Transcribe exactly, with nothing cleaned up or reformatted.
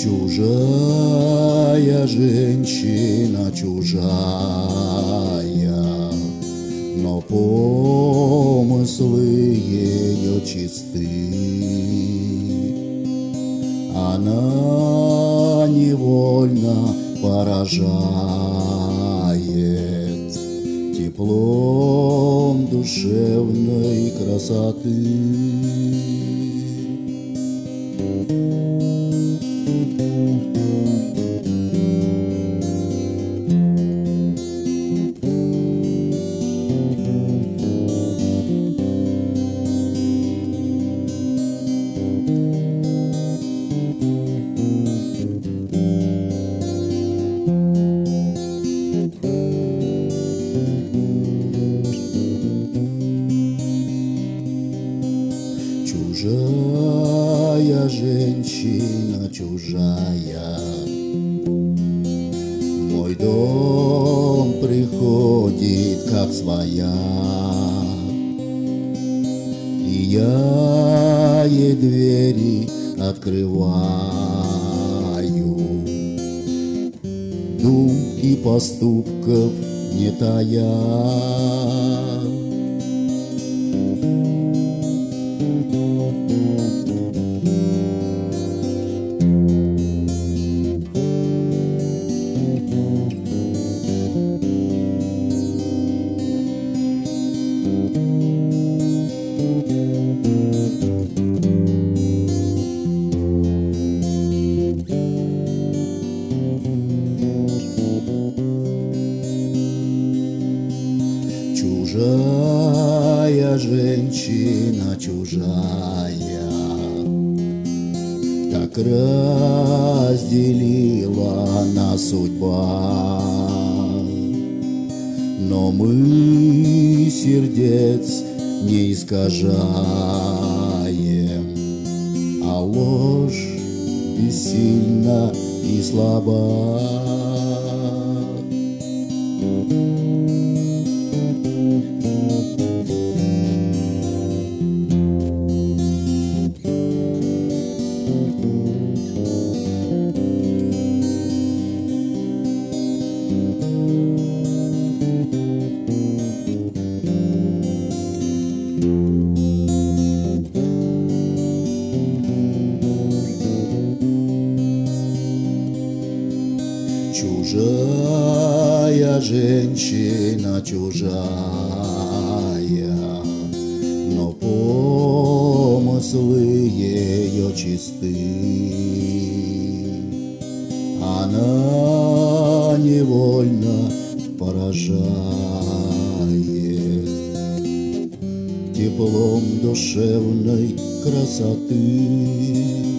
Чужая женщина, чужая, но помыслы ее чисты. Она невольно поражает теплом душевной красоты. Чужая женщина, чужая, в мой дом приходит как своя, и я ей двери открываю, дум и поступков не тая. Чужая женщина, чужая, так разделила нас судьба, но мы сердец не искажаем, а ложь бессильна и слаба. Чужая женщина, чужая, но помыслы ее чисты. Она невольно поражает теплом душевной красоты.